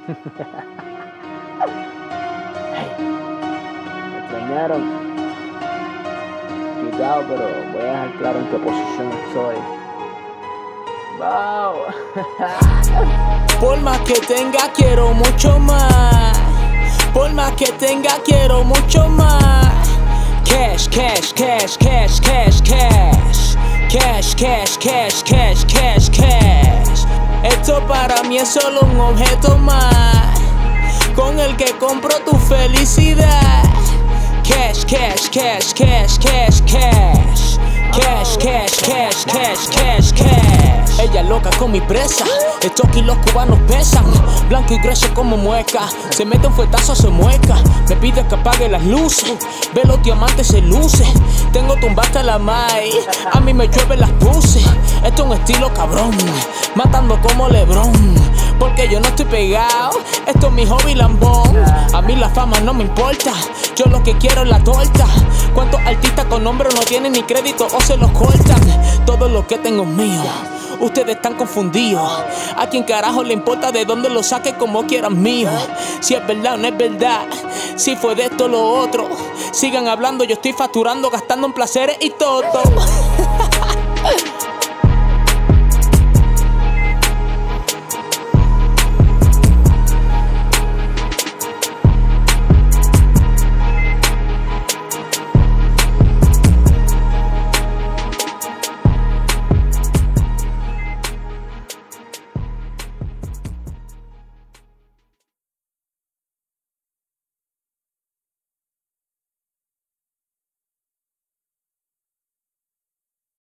Me extrañaron. Quitado, pero voy a dejar claro en qué posición estoy. Wow. Por más que tenga, quiero mucho más. Por más que tenga, quiero mucho más. Cash, cash, cash, cash, cash, cash. Cash, cash, cash, cash, cash, cash. Esto para mí es solo un objeto más con el que compro tu felicidad. Cash, cash, cash, cash, cash, cash. Cash, cash, cash, cash, cash, cash. Ella es loca con mi presa. Estos kilos cubanos pesan. Blanco y grueso como mueca. Se mete un fuetazo, se mueca. Me pide que apague las luces. Ve los diamantes, se luce. Tengo tumbada la mai. A mí me llueve las pussy. Esto es un estilo cabrón. Matando como Lebron. Porque yo no estoy pegado. Esto es mi hobby lambón. A mí la fama no me importa. Yo lo que quiero es la torta. ¿Cuántos artistas con nombre no tienen ni crédito o se los cortan? Todo lo que tengo es mío. Ustedes están confundidos. ¿A quién carajo le importa de dónde lo saque como quieran mío? Si es verdad o no es verdad. Si fue de esto o lo otro. Sigan hablando, yo estoy facturando, gastando en placeres y todo.